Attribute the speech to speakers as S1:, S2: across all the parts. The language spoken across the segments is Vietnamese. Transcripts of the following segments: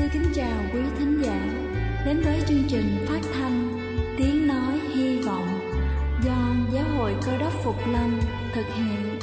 S1: kính chào quý thính giả đến với chương trình phát thanh Tiếng Nói Hy Vọng do Giáo hội Cơ Đốc Phục Lâm thực hiện.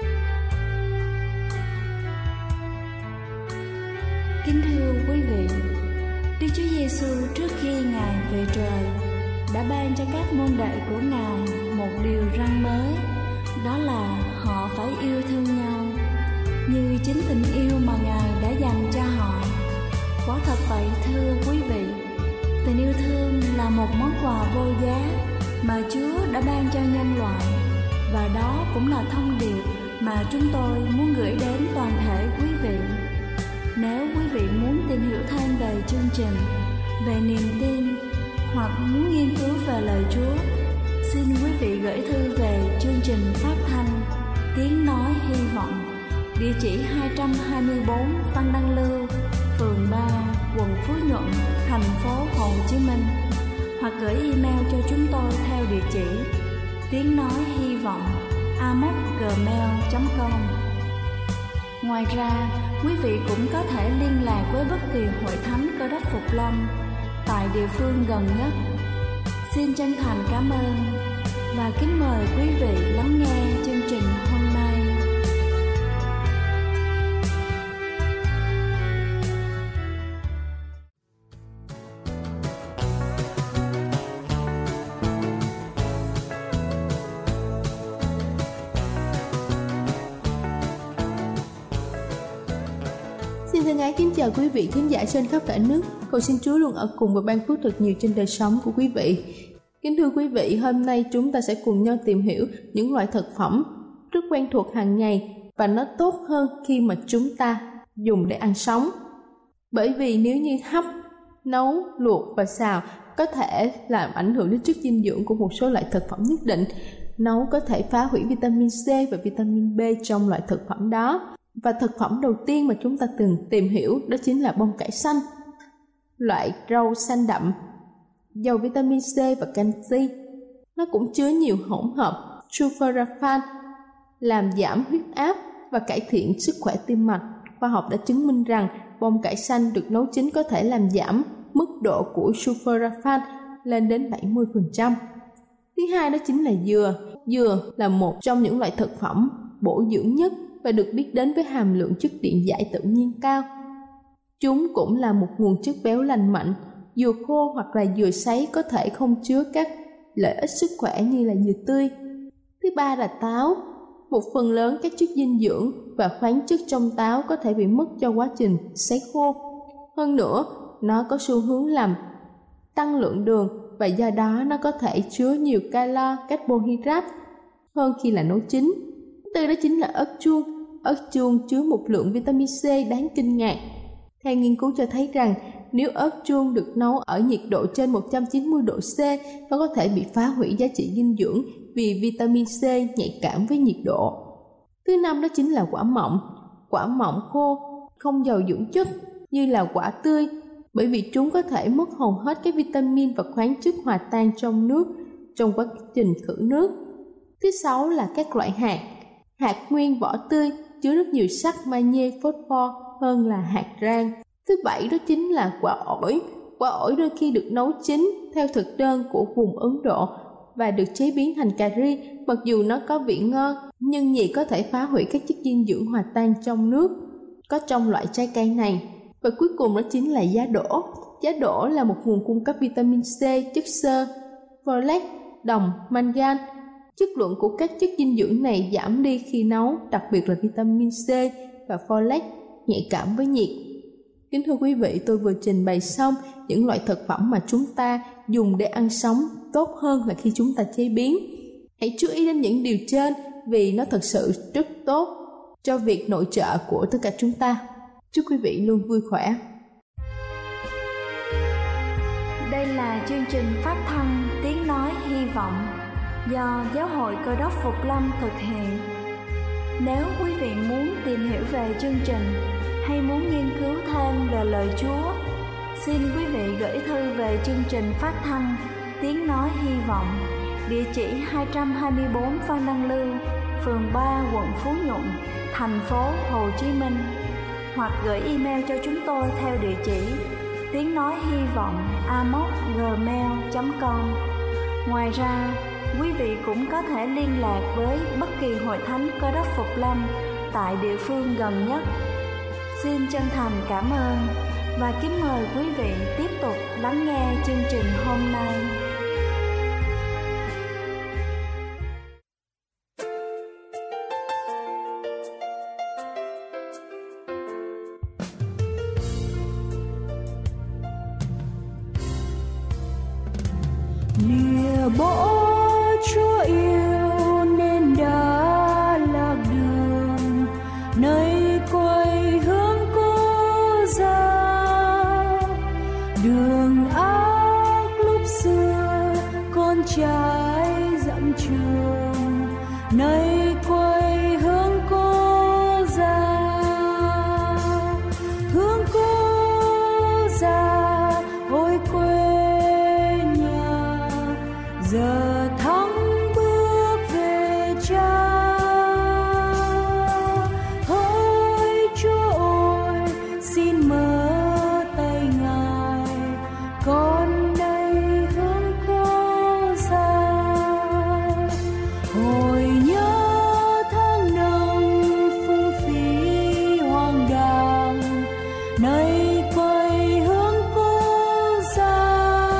S1: Kính thưa quý vị, Đức Chúa Giêsu trước khi Ngài về trời đã ban cho các môn đệ của Ngài một điều răn mới, đó là họ phải yêu thương nhau như chính tình yêu mà Ngài đã dành cho họ. Quả thật vậy thưa quý vị, tình yêu thương là một món quà vô giá mà Chúa đã ban cho nhân loại, và đó cũng là thông điệp mà chúng tôi muốn gửi đến toàn thể quý vị. Nếu quý vị muốn tìm hiểu thêm về chương trình, về niềm tin hoặc muốn nghiên cứu về lời Chúa, xin quý vị gửi thư về chương trình phát thanh Tiếng Nói Hy Vọng, địa chỉ 224 Văn Đăng Lưu, phường 3, quận Phú Nhuận, thành phố Hồ Chí Minh, hoặc gửi email cho chúng tôi theo địa chỉ tiếng nói hy vọng amos@gmail.com. Ngoài ra, quý vị cũng có thể liên lạc với bất kỳ hội thánh Cơ Đốc Phục Lâm tại địa phương gần nhất. Xin chân thành cảm ơn và kính mời quý vị lắng nghe chương trình hôm nay.
S2: Xin thân ái kính chào quý vị khán giả trên khắp cả nước. Cầu xin Chúa luôn ở cùng và ban phước thật nhiều trên đời sống của quý vị. Kính thưa quý vị, hôm nay chúng ta sẽ cùng nhau tìm hiểu những loại thực phẩm rất quen thuộc hàng ngày và nó tốt hơn khi mà chúng ta dùng để ăn sống. Bởi vì nếu như hấp, nấu, luộc và xào có thể làm ảnh hưởng đến chất dinh dưỡng của một số loại thực phẩm nhất định. Nấu có thể phá hủy vitamin C và vitamin B trong loại thực phẩm đó. Và thực phẩm đầu tiên mà chúng ta từng tìm hiểu đó chính là bông cải xanh, loại rau xanh đậm, giàu vitamin C và canxi. Nó cũng chứa nhiều hỗn hợp sulforaphane, làm giảm huyết áp và cải thiện sức khỏe tim mạch. Khoa học đã chứng minh rằng bông cải xanh được nấu chín có thể làm giảm mức độ của sulforaphane lên đến 70%. Thứ hai đó chính là dừa. Dừa là một trong những loại thực phẩm bổ dưỡng nhất và được biết đến với hàm lượng chất điện giải tự nhiên cao. Chúng cũng là một nguồn chất béo lành mạnh. Dừa khô hoặc là dừa sấy có thể không chứa các lợi ích sức khỏe như là dừa tươi. Thứ ba là táo. Một phần lớn các chất dinh dưỡng và khoáng chất trong táo có thể bị mất do quá trình sấy khô. Hơn nữa, nó có xu hướng làm tăng lượng đường và do đó nó có thể chứa nhiều calo, carbohydrate hơn khi là nấu chín. Thứ tư đó chính là ớt chuông. Ớt chuông chứa một lượng vitamin C đáng kinh ngạc. Theo nghiên cứu cho thấy rằng nếu ớt chuông được nấu ở nhiệt độ trên 190 độ C, nó có thể bị phá hủy giá trị dinh dưỡng vì vitamin C nhạy cảm với nhiệt độ. Thứ năm đó chính là quả mọng. Quả mọng khô không giàu dưỡng chất như là quả tươi, bởi vì chúng có thể mất hầu hết các vitamin và khoáng chất hòa tan trong nước trong quá trình khử nước. Thứ sáu là các loại hạt. Hạt nguyên vỏ tươi chứa rất nhiều sắt, magie, phosphor hơn là hạt rang. Thứ bảy đó chính là quả ổi. Quả ổi đôi khi được nấu chín theo thực đơn của vùng Ấn Độ và được chế biến thành cà ri. Mặc dù nó có vị ngon, nhưng nhiệt có thể phá hủy các chất dinh dưỡng hòa tan trong nước có trong loại trái cây này. Và cuối cùng đó chính là giá đỗ. Giá đỗ là một nguồn cung cấp vitamin C, chất xơ, folate, đồng, mangan. Chất lượng của các chất dinh dưỡng này giảm đi khi nấu, đặc biệt là vitamin C và folate nhạy cảm với nhiệt. Kính thưa quý vị, tôi vừa trình bày xong những loại thực phẩm mà chúng ta dùng để ăn sống tốt hơn là khi chúng ta chế biến. Hãy chú ý đến những điều trên vì nó thật sự rất tốt cho việc nội trợ của tất cả chúng ta. Chúc quý vị luôn vui khỏe.
S1: Đây là chương trình phát thanh Tiếng Nói Hy Vọng do Giáo hội Cơ Đốc Phục Lâm thực hiện. Nếu quý vị muốn tìm hiểu về chương trình hay muốn nghiên cứu thêm về lời Chúa, xin quý vị gửi thư về chương trình phát thanh Tiếng Nói Hy Vọng, địa chỉ 224 Văn Đăng Lưu, phường 3, quận Phú Nhuận, thành phố Hồ Chí Minh, hoặc gửi email cho chúng tôi theo địa chỉ tiếng nói hy vọng amos@gmail.com. Ngoài ra, quý vị cũng có thể liên lạc với bất kỳ hội thánh Cơ Đốc Phục Lâm tại địa phương gần nhất. Xin chân thành cảm ơn và kính mời quý vị tiếp tục lắng nghe chương trình hôm nay.
S3: Lìa bỏ Chúa yêu nên đã lạc đường, nay quay hướng cố ra. Đường ác lúc xưa con trái dặm trường, nay quay hướng cố ra. Hướng cố ra ôi quê nhà, giờ thắng bước về Cha. Hỡi Chúa ơi, xin mở tay Ngài, con đây hướng cố ra. Hồi nhớ tháng năm phung phí hoang đàng, nay quay hướng cố ra.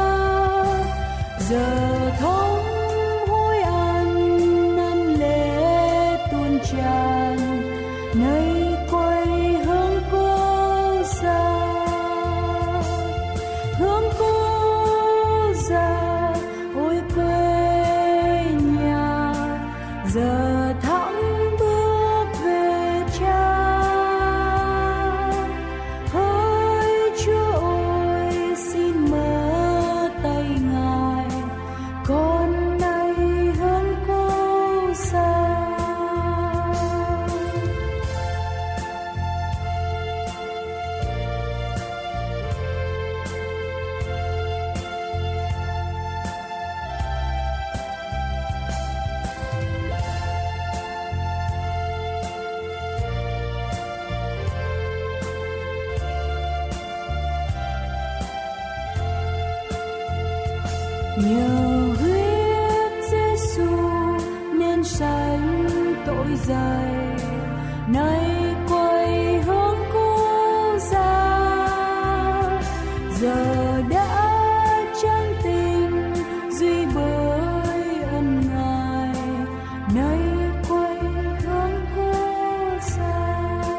S3: Giờ thống hối ăn năn lễ tuôn tràn, nay quay hướng cố ra. Hướng cố ra ôi quê nhà, giờ thẳng bước về Cha. Hỡi Chúa ơi, xin mở tay Ngài, con nay hướng cố ra. Nhờ huyết Giêsu nên sánh tội dày, nay quay hướng cố ra. Giờ đã trắng tình duy bởi ân Ngài, nay quay hướng cố ra.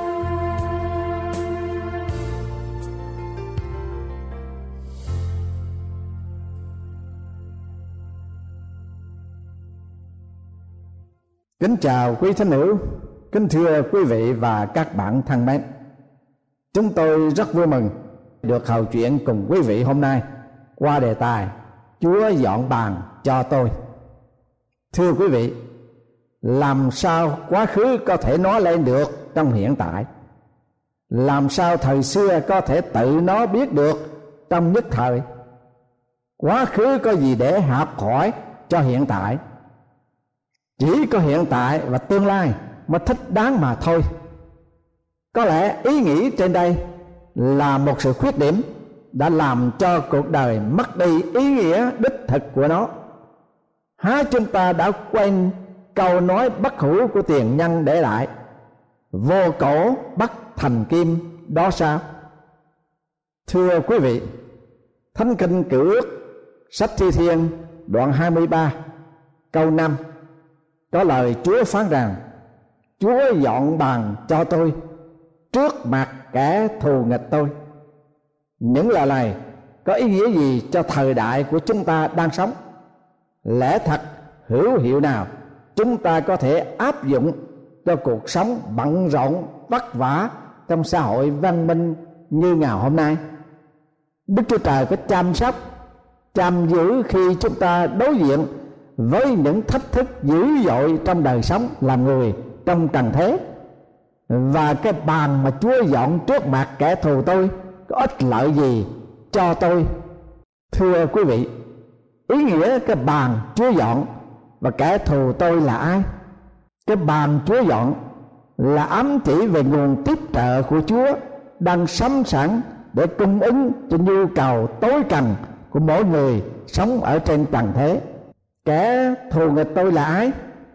S4: Kính chào quý thính hữu, kính thưa quý vị và các bạn thân mến. Chúng tôi rất vui mừng được hầu chuyện cùng quý vị hôm nay qua đề tài Chúa dọn bàn cho tôi. Thưa quý vị, làm sao quá khứ có thể nói lên được trong hiện tại? Làm sao thời xưa có thể tự nó biết được trong nhất thời? Quá khứ có gì để học hỏi cho hiện tại? Chỉ có hiện tại và tương lai mới thích đáng mà thôi. Có lẽ ý nghĩ trên đây là một sự khuyết điểm đã làm cho cuộc đời mất đi ý nghĩa đích thực của nó. Há chúng ta đã quên câu nói bất hủ của tiền nhân để lại: vô cổ bất thành kim đó sao? Thưa quý vị, Thánh Kinh Cựu Ước sách Thi Thiên đoạn 23 câu 5 có lời Chúa phán rằng: Chúa dọn bàn cho tôi trước mặt kẻ thù nghịch tôi. Những lời này có ý nghĩa gì cho thời đại của chúng ta đang sống? Lẽ thật hữu hiệu nào chúng ta có thể áp dụng cho cuộc sống bận rộn vất vả trong xã hội văn minh như ngày hôm nay? Đức Chúa Trời có chăm sóc, chăm giữ khi chúng ta đối diện với những thách thức dữ dội trong đời sống làm người trong trần thế? Và cái bàn mà Chúa dọn trước mặt kẻ thù tôi có ích lợi gì cho tôi? Thưa quý vị, ý nghĩa cái bàn Chúa dọn và kẻ thù tôi là ai? Cái bàn Chúa dọn là ám chỉ về nguồn tiếp trợ của Chúa đang sẵn sàng để cung ứng cho nhu cầu tối cần của mỗi người sống ở trên trần thế. Kẻ thù nghịch tôi là ai?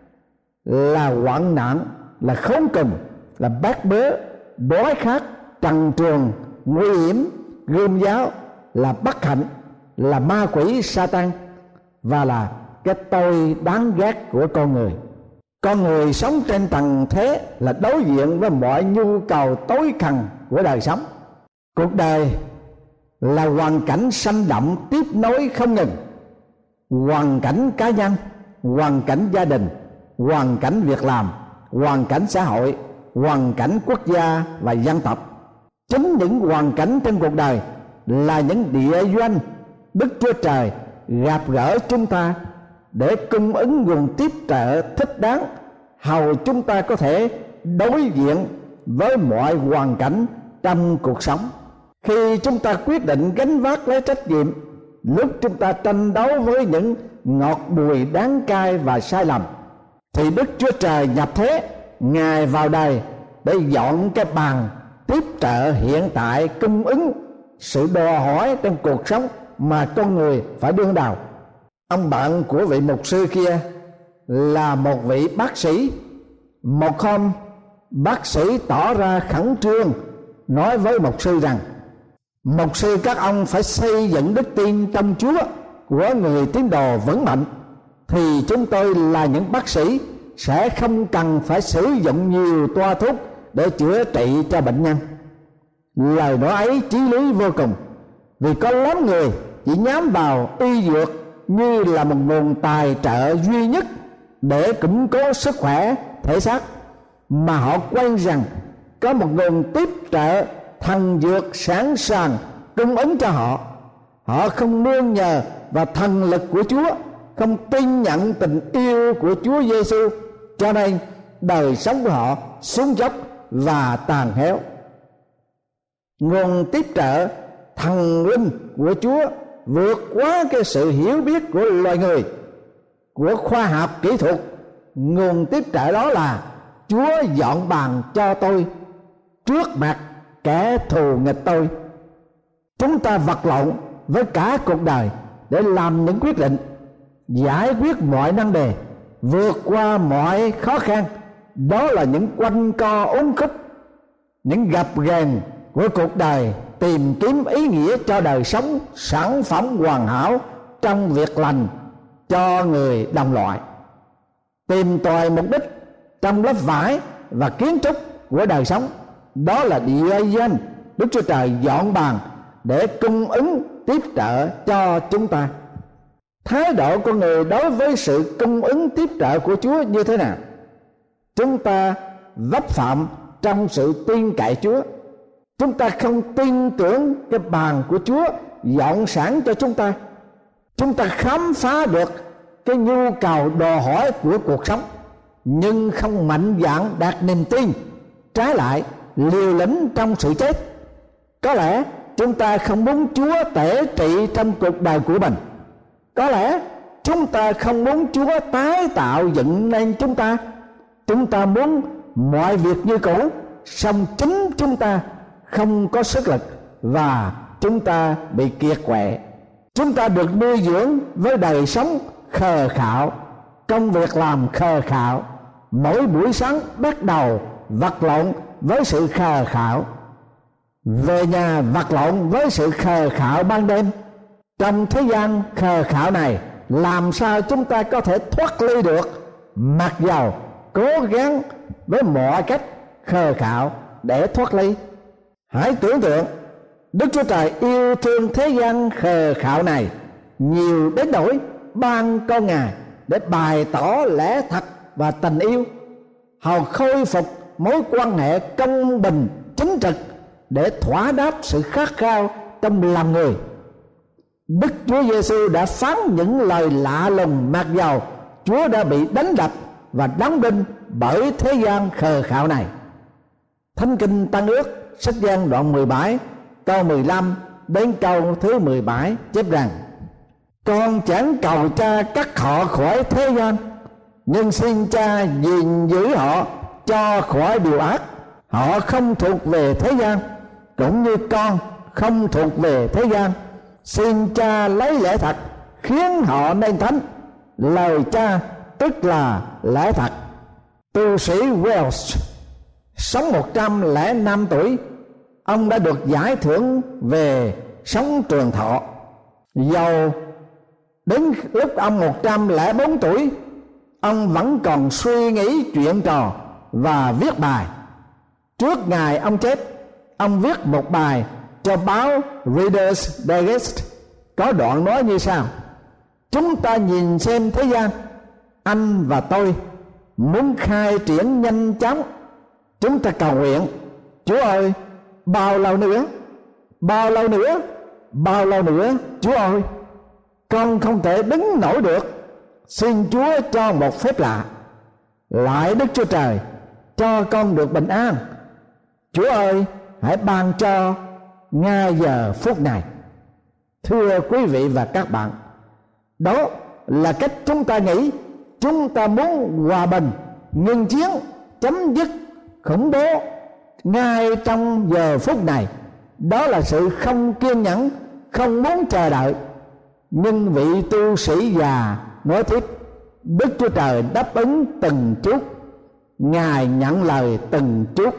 S4: Là hoạn nạn, là khốn cùng, là bát bớ, đói khát, trần truồng, nguy hiểm, gươm giáo, là bất hạnh, là ma quỷ Satan, và là cái tôi đáng ghét của con người. Con người sống trên trần thế là đối diện với mọi nhu cầu tối cần của đời sống. Cuộc đời là hoàn cảnh sanh động tiếp nối không ngừng. Hoàn cảnh cá nhân, hoàn cảnh gia đình, hoàn cảnh việc làm, hoàn cảnh xã hội, hoàn cảnh quốc gia và dân tộc. Chính những hoàn cảnh trên cuộc đời là những địa doanh Đức Chúa Trời gặp gỡ chúng ta để cung ứng nguồn tiếp trợ thích đáng, hầu chúng ta có thể đối diện với mọi hoàn cảnh trong cuộc sống. Khi chúng ta quyết định gánh vác lấy trách nhiệm, lúc chúng ta tranh đấu với những ngọt bùi đáng cay và sai lầm, thì Đức Chúa Trời nhập thế, Ngài vào đời để dọn cái bàn tiếp trợ hiện tại, cung ứng sự đòi hỏi trong cuộc sống mà con người phải đương đầu. Ông bạn của vị mục sư kia là một vị bác sĩ. Một hôm, bác sĩ tỏ ra khẩn trương nói với mục sư rằng: mục sư, các ông phải xây dựng đức tin trong Chúa của người tín đồ vững mạnh, thì chúng tôi là những bác sĩ sẽ không cần phải sử dụng nhiều toa thuốc để chữa trị cho bệnh nhân. Lời nói ấy chí lý vô cùng, vì có lắm người chỉ nhắm vào y dược như là một nguồn tài trợ duy nhất để củng cố sức khỏe thể xác, mà họ quên rằng có một nguồn tiếp trợ thần dược sẵn sàng cung ứng cho họ. Họ không nương nhờ vào thần lực của Chúa, không tin nhận tình yêu của Chúa Giêsu, cho nên đời sống của họ xuống dốc và tàn héo. Nguồn tiếp trợ thần linh của Chúa vượt quá cái sự hiểu biết của loài người, của khoa học kỹ thuật. Nguồn tiếp trợ đó là Chúa dọn bàn cho tôi trước mặt kẻ thù nghịch tôi. Chúng ta vật lộn với cả cuộc đời để làm những quyết định, giải quyết mọi vấn đề, vượt qua mọi khó khăn. Đó là những quanh co uốn khúc, những gập ghềnh của cuộc đời, tìm kiếm ý nghĩa cho đời sống, sản phẩm hoàn hảo trong việc lành cho người đồng loại, tìm tòi mục đích trong lớp vải và kiến trúc của đời sống. Đó là địa danh Đức Chúa Trời dọn bàn để cung ứng tiếp trợ cho chúng ta. Thái độ của người đối với sự cung ứng tiếp trợ của Chúa như thế nào? Chúng ta vấp phạm trong sự tin cậy Chúa. Chúng ta không tin tưởng cái bàn của Chúa dọn sẵn cho chúng ta. Chúng ta khám phá được cái nhu cầu đòi hỏi của cuộc sống, nhưng không mạnh dạn đạt niềm tin, trái lại liều lĩnh trong sự chết. Có lẽ chúng ta không muốn Chúa tể trị trong cuộc đời của mình. Có lẽ chúng ta không muốn Chúa tái tạo dựng nên chúng ta. Chúng ta muốn mọi việc như cũ, song chính chúng ta không có sức lực và chúng ta bị kiệt quệ. Chúng ta được nuôi dưỡng với đời sống khờ khạo, công việc làm khờ khạo. Mỗi buổi sáng bắt đầu vật lộn với sự khờ khạo, về nhà vật lộn với sự khờ khạo ban đêm. Trong thế gian khờ khạo này, làm sao chúng ta có thể thoát ly được, mặc dầu cố gắng với mọi cách khờ khạo để thoát ly? Hãy tưởng tượng Đức Chúa Trời yêu thương thế gian khờ khạo này nhiều đến nỗi ban con Ngài để bày tỏ lẽ thật và tình yêu, hầu khôi phục mối quan hệ công bình chính trực để thỏa đáp sự khát khao trong lòng người. Đức Chúa Giêsu đã phán những lời lạ lùng, mặc dầu Chúa đã bị đánh đập và đóng đinh bởi thế gian khờ khạo này. Thánh Kinh Tân Ước sách Giăng đoạn 17 câu 15 đến câu thứ 17 chép rằng: con chẳng cầu Cha cắt họ khỏi thế gian, nhưng xin Cha gìn giữ họ cho khỏi điều ác. Họ không thuộc về thế gian, cũng như con không thuộc về thế gian. Xin Cha lấy lẽ thật khiến họ nên thánh. Lời Cha tức là lẽ thật. Tu sĩ Wells sống 105 tuổi. Ông đã được giải thưởng về sống trường thọ. Dầu đến lúc ông 104 tuổi, ông vẫn còn suy nghĩ chuyện trò và viết bài. Trước ngày ông chết, ông viết một bài cho báo Reader's Digest, có đoạn nói như sau: chúng ta nhìn xem thế gian, anh và tôi muốn khai triển nhanh chóng. Chúng ta cầu nguyện: Chúa ơi, bao lâu nữa, bao lâu nữa, bao lâu nữa, Chúa ơi, con không thể đứng nổi được. Xin Chúa cho một phép lạ. Lại Đức Chúa Trời cho con được bình an. Chúa ơi, hãy ban cho ngay giờ phút này. Thưa quý vị và các bạn, đó là cách chúng ta nghĩ. Chúng ta muốn hòa bình, ngừng chiến, chấm dứt khủng bố ngay trong giờ phút này. Đó là sự không kiên nhẫn, không muốn chờ đợi. Nhưng vị tu sĩ già nói tiếp: Đức Chúa Trời đáp ứng từng chút, Ngài nhận lời từng chút.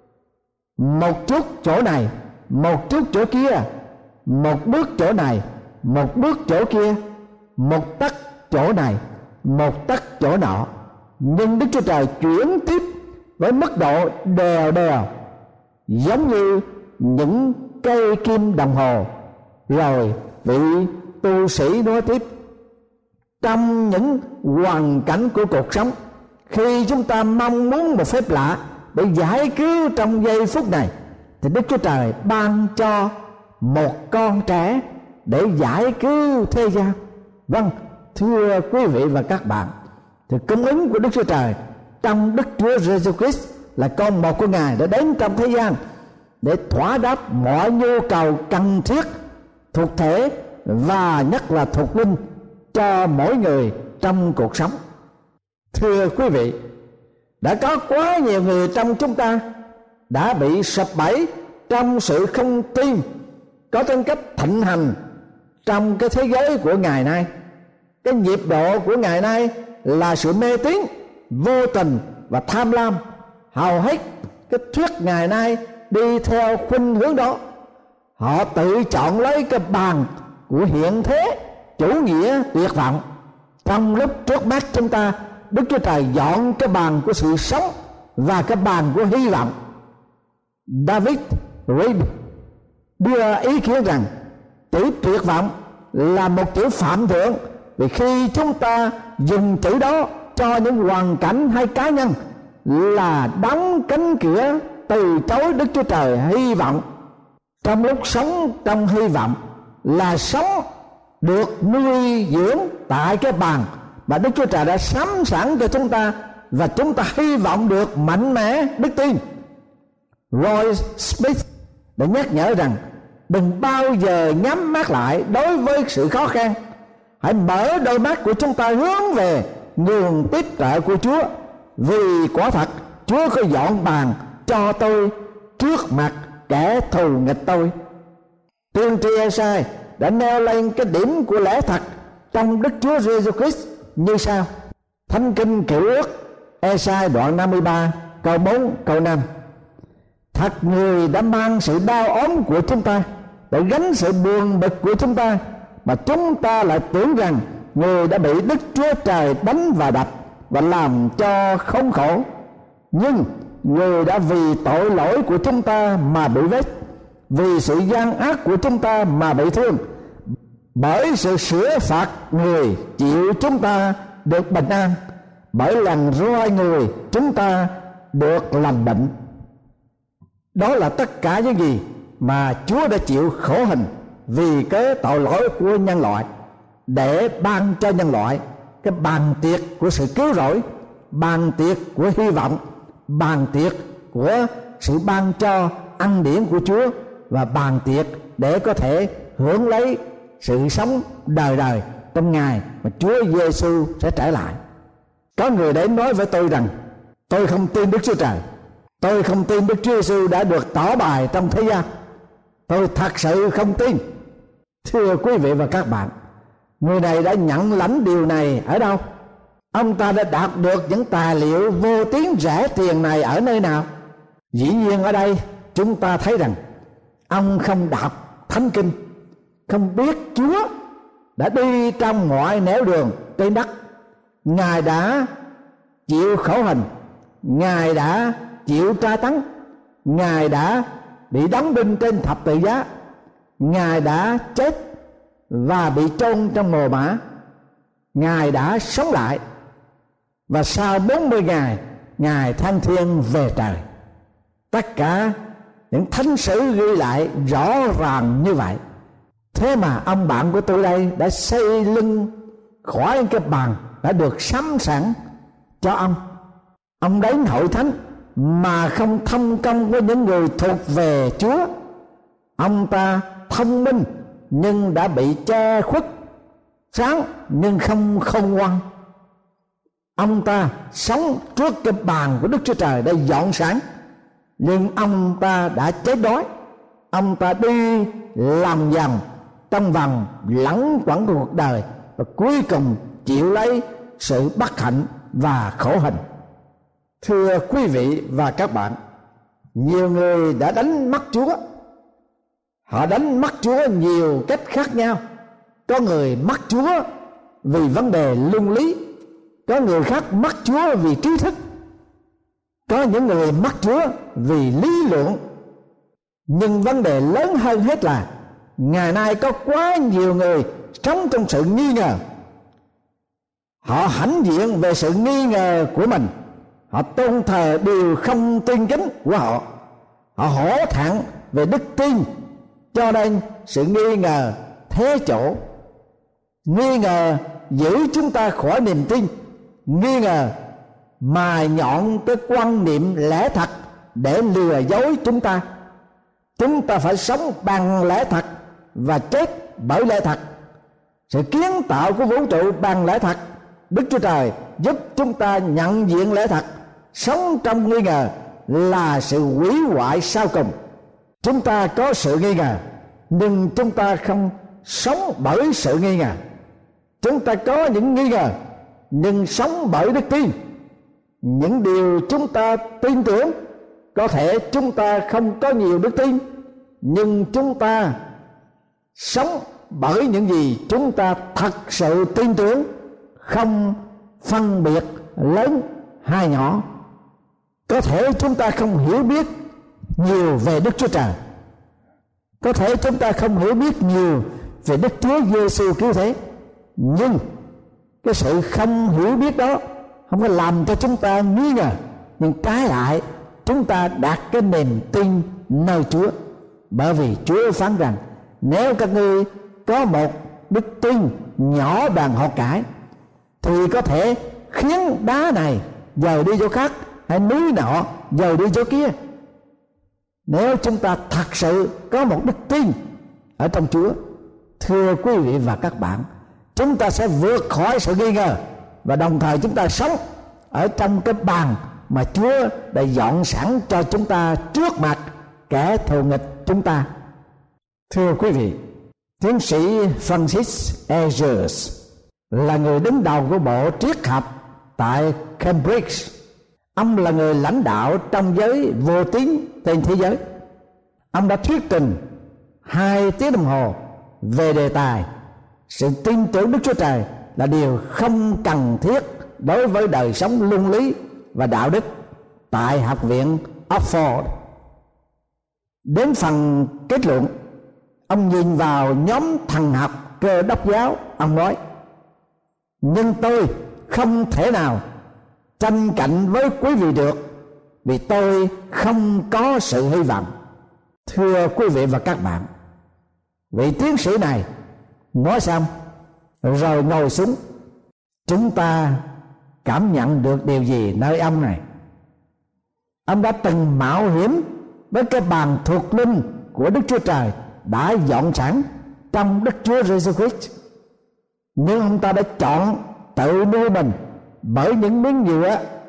S4: Một chút chỗ này, một chút chỗ kia, một bước chỗ này, một bước chỗ kia, một tấc chỗ này, một tấc chỗ nọ. Nhưng Đức Chúa Trời chuyển tiếp với mức độ đều đều, giống như những cây kim đồng hồ. Rồi vị tu sĩ nói tiếp: trong những hoàn cảnh của cuộc sống, khi chúng ta mong muốn một phép lạ để giải cứu trong giây phút này, thì Đức Chúa Trời ban cho một con trẻ để giải cứu thế gian. Vâng, thưa quý vị và các bạn, thì cung ứng của Đức Chúa Trời trong Đức Chúa Giêsu Christ là con một của Ngài đã đến trong thế gian để thỏa đáp mọi nhu cầu cần thiết thuộc thể và nhất là thuộc linh cho mỗi người trong cuộc sống. Thưa quý vị, đã có quá nhiều người trong chúng ta đã bị sập bẫy trong sự không tin có tính cách thịnh hành trong cái thế giới của ngày nay. Cái nhịp độ của ngày nay là sự mê tín, vô tình và tham lam. Hầu hết cái thuyết ngày nay đi theo khuynh hướng đó. Họ tự chọn lấy cái bàn của hiện thế chủ nghĩa tuyệt vọng. Trong lúc trước mắt chúng ta, Đức Chúa Trời dọn cái bàn của sự sống và cái bàn của hy vọng. David Reed đưa ý kiến rằng chữ tuyệt vọng là một chữ phạm thượng, vì khi chúng ta dùng chữ đó cho những hoàn cảnh hay cá nhân là đóng cánh cửa từ chối Đức Chúa Trời hy vọng. Trong lúc sống trong hy vọng là sống được nuôi dưỡng tại cái bàn mà Đức Chúa Trời đã sắm sẵn cho chúng ta, và chúng ta hy vọng được mạnh mẽ đức tin. Roy Smith đã nhắc nhở rằng đừng bao giờ nhắm mắt lại đối với sự khó khăn. Hãy mở đôi mắt của chúng ta hướng về nguồn tiếp trợ của Chúa, vì quả thật Chúa có dọn bàn cho tôi trước mặt kẻ thù nghịch tôi. Tiên tri Ê-sai đã nêu lên cái điểm của lẽ thật trong Đức Chúa Giêsu Christ như sau. Thánh kinh Cựu Ước, Ê-sai đoạn 53 câu 4 câu 5: thật người đã mang sự đau ốm của chúng ta, để gánh sự buồn bực của chúng ta, mà chúng ta lại tưởng rằng người đã bị Đức Chúa Trời đánh và đập và làm cho khốn khổ. Nhưng người đã vì tội lỗi của chúng ta mà bị vết, vì sự gian ác của chúng ta mà bị thương. Bởi sự sửa phạt người chịu chúng ta được bình an, bởi lần roi người chúng ta được lành bệnh. Đó là tất cả những gì mà Chúa đã chịu khổ hình vì cái tội lỗi của nhân loại, để ban cho nhân loại cái bàn tiệc của sự cứu rỗi, bàn tiệc của hy vọng, bàn tiệc của sự ban cho ân điển của Chúa, và bàn tiệc để có thể hưởng lấy sự sống đời đời trong ngày mà Chúa Giêsu sẽ trở lại. Có người đến nói với tôi rằng Tôi không tin Đức Chúa Trời. Tôi không tin Đức Chúa Giêsu đã được tỏ bày trong thế gian. Tôi thật sự không tin. Thưa quý vị và các bạn, người này đã nhận lãnh điều này ở đâu? Ông ta đã đạt được những tài liệu vô tiếng rẻ tiền này ở nơi nào? Dĩ nhiên ở đây chúng ta thấy rằng ông không đọc Thánh Kinh, không biết Chúa đã đi trong mọi nẻo đường trên đất. Ngài đã chịu khổ hình, Ngài đã chịu tra tấn, Ngài đã bị đóng đinh trên thập tự giá, Ngài đã chết và bị chôn trong mồ mả, Ngài đã sống lại, và sau 40 ngày Ngài thăng thiên về trời. Tất cả những thánh sử ghi lại rõ ràng như vậy. Thế mà ông bạn của tôi đây đã xây lưng khỏi cái bàn đã được sắm sẵn cho ông. Ông đến hội thánh mà không thông công với những người thuộc về Chúa. Ông ta thông minh nhưng đã bị che khuất, sáng nhưng không khôn ngoan. Ông ta sống trước cái bàn của Đức Chúa Trời đã dọn sẵn, nhưng ông ta đã chết đói. Ông ta đi lòng vòng trong vòng lẳng quẩn của cuộc đời, và cuối cùng chịu lấy sự bất hạnh và khổ hình. Thưa quý vị và các bạn, nhiều người đã đánh mất Chúa. Họ đánh mất Chúa nhiều cách khác nhau. Có người mất Chúa vì vấn đề luân lý, có người khác mất Chúa vì trí thức, có những người mất Chúa vì lý luận. Nhưng vấn đề lớn hơn hết là ngày nay có quá nhiều người sống trong sự nghi ngờ. Họ hãnh diện về sự nghi ngờ của mình. Họ tôn thờ điều không tin kính của họ. Họ hổ thẹn về đức tin, cho nên sự nghi ngờ thế chỗ. Nghi ngờ giữ chúng ta khỏi niềm tin. Nghi ngờ mài nhọn cái quan niệm lẽ thật để lừa dối chúng ta. Chúng ta phải sống bằng lẽ thật và chết bởi lẽ thật. Sự kiến tạo của vũ trụ bằng lẽ thật. Đức Chúa Trời giúp chúng ta nhận diện lẽ thật. Sống trong nghi ngờ là sự hủy hoại sau cùng. Chúng ta có sự nghi ngờ, nhưng chúng ta không sống bởi sự nghi ngờ. Chúng ta có những nghi ngờ, nhưng sống bởi đức tin. Những điều chúng ta tin tưởng, có thể chúng ta không có nhiều đức tin, nhưng chúng ta sống bởi những gì chúng ta thật sự tin tưởng, không phân biệt lớn hay nhỏ. Có thể chúng ta không hiểu biết nhiều về Đức Chúa Trời, có thể chúng ta không hiểu biết nhiều về Đức Chúa Giêsu cứu thế, nhưng cái sự không hiểu biết đó không có làm cho chúng ta nghi ngờ, nhưng trái lại chúng ta đặt cái niềm tin nơi Chúa. Bởi vì Chúa phán rằng nếu các ngươi có một đức tin nhỏ bằng hột cải thì có thể khiến đá này dời đi chỗ khác, hay núi nọ dời đi chỗ kia. Nếu chúng ta thật sự có một đức tin ở trong Chúa, thưa quý vị và các bạn, chúng ta sẽ vượt khỏi sự nghi ngờ, và đồng thời chúng ta sống ở trong cái bàn mà Chúa đã dọn sẵn cho chúng ta trước mặt kẻ thù nghịch chúng ta. Thưa quý vị, tiến sĩ Francis Ayers là người đứng đầu của bộ triết học tại Cambridge. Ông là người lãnh đạo trong giới vô tín trên thế giới. Ông đã thuyết trình 2 tiếng đồng hồ về đề tài sự tin tưởng Đức Chúa Trời là điều không cần thiết đối với đời sống luân lý và đạo đức tại Học viện Oxford. Đến phần kết luận, ông nhìn vào nhóm thần học Cơ Đốc giáo. Ông nói: nhưng tôi không thể nào tranh cạnh với quý vị được, vì tôi không có sự hy vọng. Thưa quý vị và các bạn, vị tiến sĩ này nói xong rồi ngồi xuống. Chúng ta cảm nhận được điều gì nơi ông này? Ông đã từng mạo hiểm với cái bàn thuộc linh của Đức Chúa Trời đã dọn sẵn trong Đức Chúa Giêsu Christ, nhưng ông ta đã chọn tự nuôi mình bởi những miếng nhựa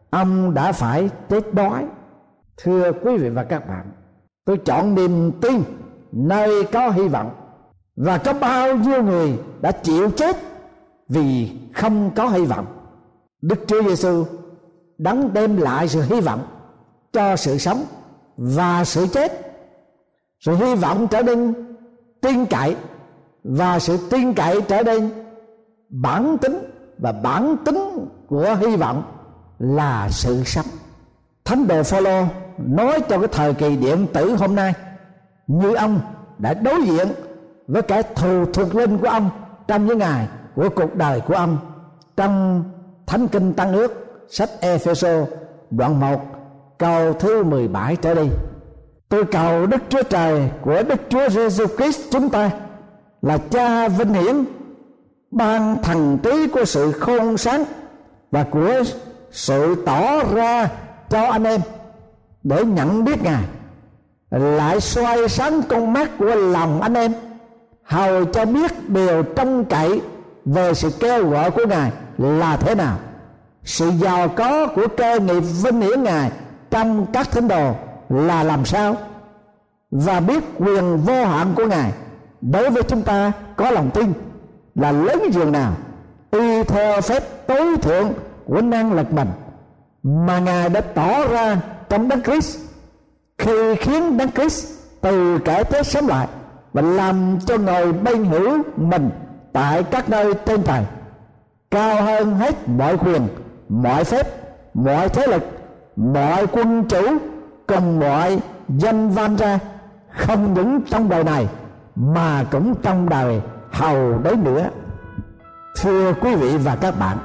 S4: ông đã phải chết đói. Thưa quý vị và các bạn, tôi chọn niềm tin nơi có hy vọng. Và có bao nhiêu người đã chịu chết vì không có hy vọng. Đức Chúa Giêsu đấng đem lại sự hy vọng cho sự sống và sự chết. Sự hy vọng trở nên tin cậy, và sự tin cậy trở nên bản tính, và bản tính của hy vọng là sự sống. Thánh đồ Phao-lô nói cho cái thời kỳ điện tử hôm nay, như ông đã đối diện với kẻ thù thuộc linh của ông trong những ngày của cuộc đời của ông. Trong Thánh Kinh Tăng Ước, sách Ê-phê-sô đoạn 1 câu thứ 17 trở đi: tôi cầu Đức Chúa Trời của Đức Chúa Giêsu Christ chúng ta là Cha vinh hiển, ban thần trí của sự khôn sáng và của sự tỏ ra cho anh em để nhận biết Ngài, lại xoay sáng con mắt của lòng anh em, hầu cho biết điều trông cậy về sự kêu gọi của Ngài là thế nào, sự giàu có của cơ nghiệp vinh hiển Ngài trong các thánh đồ là làm sao, và biết quyền vô hạn của Ngài đối với chúng ta có lòng tin là lớn dường nào, y theo phép tối thượng của năng lực mình mà Ngài đã tỏ ra trong Đấng Christ, khi khiến Đấng Christ từ kẻ chết sống lại và làm cho ngồi bên hữu mình tại các nơi trên trời, cao hơn hết mọi quyền, mọi phép, mọi thế lực, mọi quân chủ cùng mọi danh van ra, không những trong đời này mà cũng trong đời hầu đến nữa. Thưa quý vị và các bạn,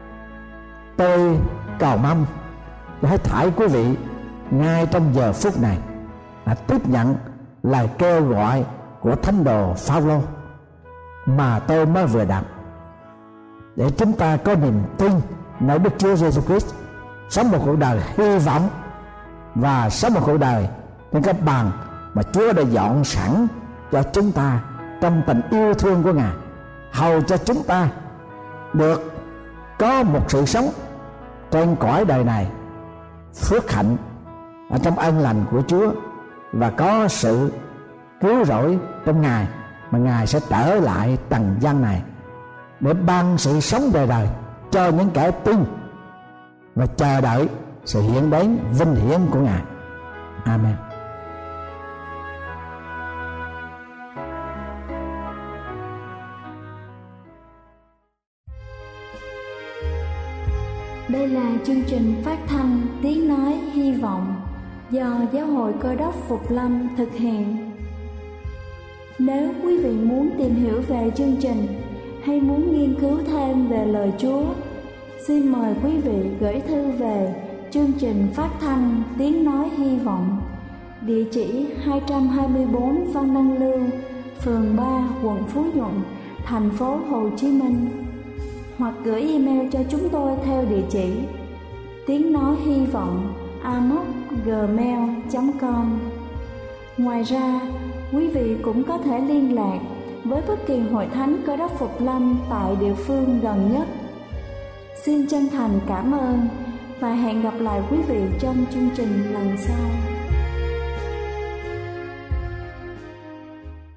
S4: tôi cầu mong hãy thảy quý vị ngay trong giờ phút này tiếp nhận lời kêu gọi của thánh đồ Phao-lô mà tôi mới vừa đọc, để chúng ta có niềm tin nơi Đức Chúa Giêsu Christ, sống một cuộc đời hy vọng và sống một cuộc đời trên cái bàn mà Chúa đã dọn sẵn cho chúng ta trong tình yêu thương của Ngài, hầu cho chúng ta được có một sự sống trên cõi đời này phước hạnh ở trong ân lành của Chúa, và có sự cứu rỗi trong Ngài mà Ngài sẽ trở lại trần gian này để ban sự sống đời đời cho những kẻ tin và chờ đợi sự hiện đến vinh hiển của Ngài. Amen.
S1: Đây là chương trình phát thanh Tiếng Nói Hy Vọng do Giáo hội Cơ đốc Phục Lâm thực hiện. Nếu quý vị muốn tìm hiểu về chương trình hay muốn nghiên cứu thêm về lời Chúa, xin mời quý vị gửi thư về chương trình phát thanh Tiếng Nói Hy Vọng, địa chỉ 224 Văn Đăng Lưu, phường 3, quận Phú Nhuận, thành phố Hồ Chí Minh, hoặc gửi email cho chúng tôi theo địa chỉ tiếng nói hy vọng amos@gmail.com. Ngoài ra, quý vị cũng có thể liên lạc với bất kỳ hội thánh Cơ đốc Phục Lâm tại địa phương gần nhất. Xin chân thành cảm ơn và hẹn gặp lại quý vị trong chương trình lần sau.